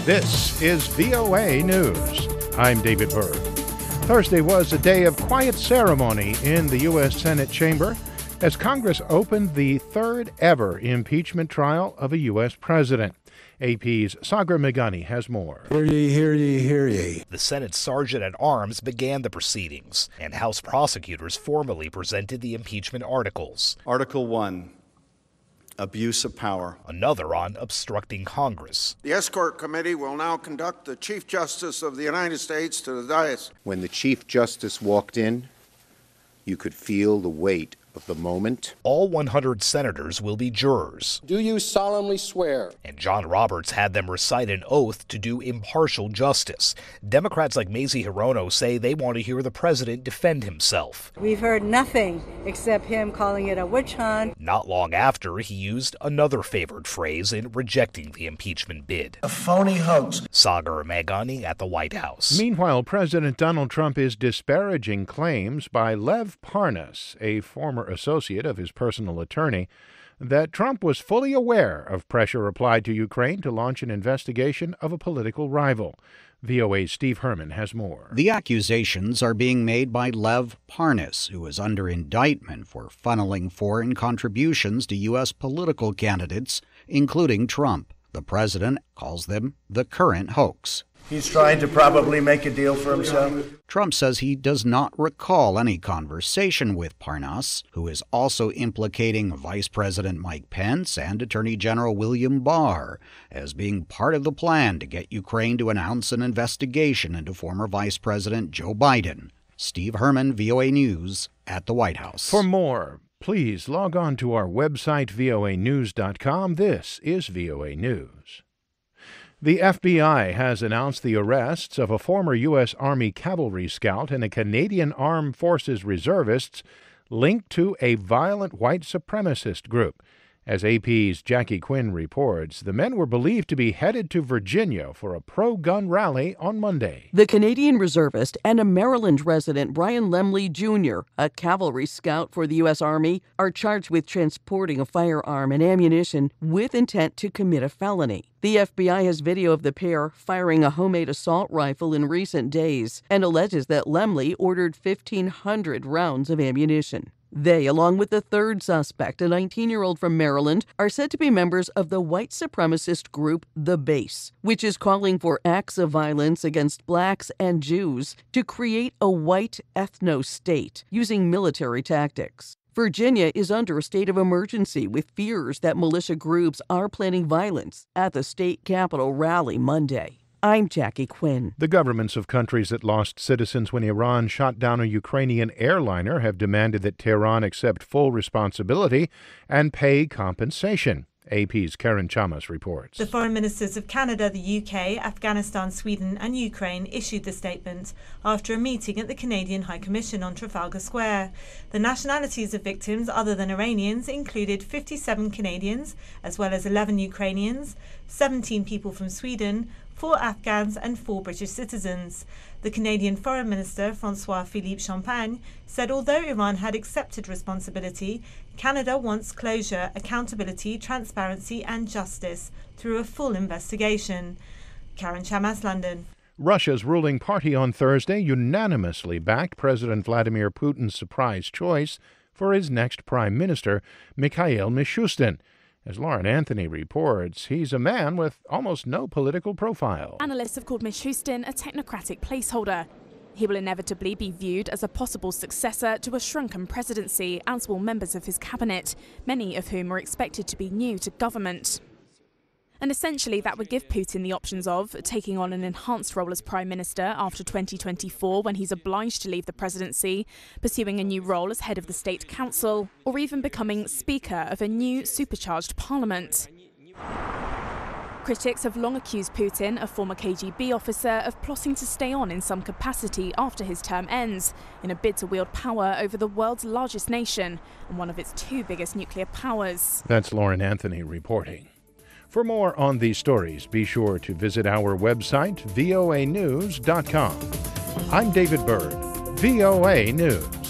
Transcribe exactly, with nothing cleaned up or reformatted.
This is V O A News. I'm David Berg. Thursday was a day of quiet ceremony in the U S Senate chamber as Congress opened the third ever impeachment trial of a U S president. A P's Sagar Meghani has more. Hear ye, hear ye, hear ye. The Senate Sergeant-at-Arms began the proceedings, and House prosecutors formally presented the impeachment articles. Article one, abuse of power. Another on obstructing Congress. The Escort Committee will now conduct the Chief Justice of the United States to the dais. When the Chief Justice walked in, you could feel the weight of the moment. All one hundred senators will be jurors. Do you solemnly swear? And John Roberts had them recite an oath to do impartial justice. Democrats like Mazie Hirono say they want to hear the president defend himself. We've heard nothing except him calling it a witch hunt. Not long after, he used another favored phrase in rejecting the impeachment bid. A phony hoax. Sagar Meghani at the White House. Meanwhile, President Donald Trump is disparaging claims by Lev Parnas, a former associate of his personal attorney, that Trump was fully aware of pressure applied to Ukraine to launch an investigation of a political rival. V O A's Steve Herman has more. The accusations are being made by Lev Parnas, who is under indictment for funneling foreign contributions to U S political candidates, including Trump. The president calls them the current hoax. He's trying to probably make a deal for himself. Trump says he does not recall any conversation with Parnas, who is also implicating Vice President Mike Pence and Attorney General William Barr as being part of the plan to get Ukraine to announce an investigation into former Vice President Joe Biden. Steve Herman, V O A News, at the White House. For more, please log on to our website, V O A news dot com. This is V O A News. The F B I has announced the arrests of a former U S Army cavalry scout and a Canadian Armed Forces reservist linked to a violent white supremacist group. As A P's Jackie Quinn reports, the men were believed to be headed to Virginia for a pro-gun rally on Monday. The Canadian reservist and a Maryland resident, Brian Lemley Junior, a cavalry scout for the U S Army, are charged with transporting a firearm and ammunition with intent to commit a felony. The F B I has video of the pair firing a homemade assault rifle in recent days and alleges that Lemley ordered fifteen hundred rounds of ammunition. They, along with the third suspect, a nineteen-year-old from Maryland, are said to be members of the white supremacist group The Base, which is calling for acts of violence against blacks and Jews to create a white ethno-state using military tactics. Virginia is under a state of emergency with fears that militia groups are planning violence at the state capitol rally Monday. I'm Jackie Quinn. The governments of countries that lost citizens when Iran shot down a Ukrainian airliner have demanded that Tehran accept full responsibility and pay compensation. A P's Karen Chamas reports. The foreign ministers of Canada, the U K, Afghanistan, Sweden and Ukraine issued the statement after a meeting at the Canadian High Commission on Trafalgar Square. The nationalities of victims other than Iranians included fifty-seven Canadians, as well as eleven Ukrainians, seventeen people from Sweden, four Afghans and four British citizens. The Canadian Foreign Minister, François-Philippe Champagne, said although Iran had accepted responsibility, Canada wants closure, accountability, transparency and justice through a full investigation. Karen Chamas, London. Russia's ruling party on Thursday unanimously backed President Vladimir Putin's surprise choice for his next prime minister, Mikhail Mishustin. As Lauren Anthony reports, he's a man with almost no political profile. Analysts have called Mishustin a technocratic placeholder. He will inevitably be viewed as a possible successor to a shrunken presidency, as will members of his cabinet, many of whom are expected to be new to government. And essentially that would give Putin the options of taking on an enhanced role as Prime Minister after twenty twenty-four when he's obliged to leave the presidency, pursuing a new role as head of the State Council, or even becoming Speaker of a new supercharged parliament. Critics have long accused Putin, a former K G B officer, of plotting to stay on in some capacity after his term ends, in a bid to wield power over the world's largest nation and one of its two biggest nuclear powers. That's Lauren Anthony reporting. For more on these stories, be sure to visit our website, V O A news dot com. I'm David Berg, V O A News.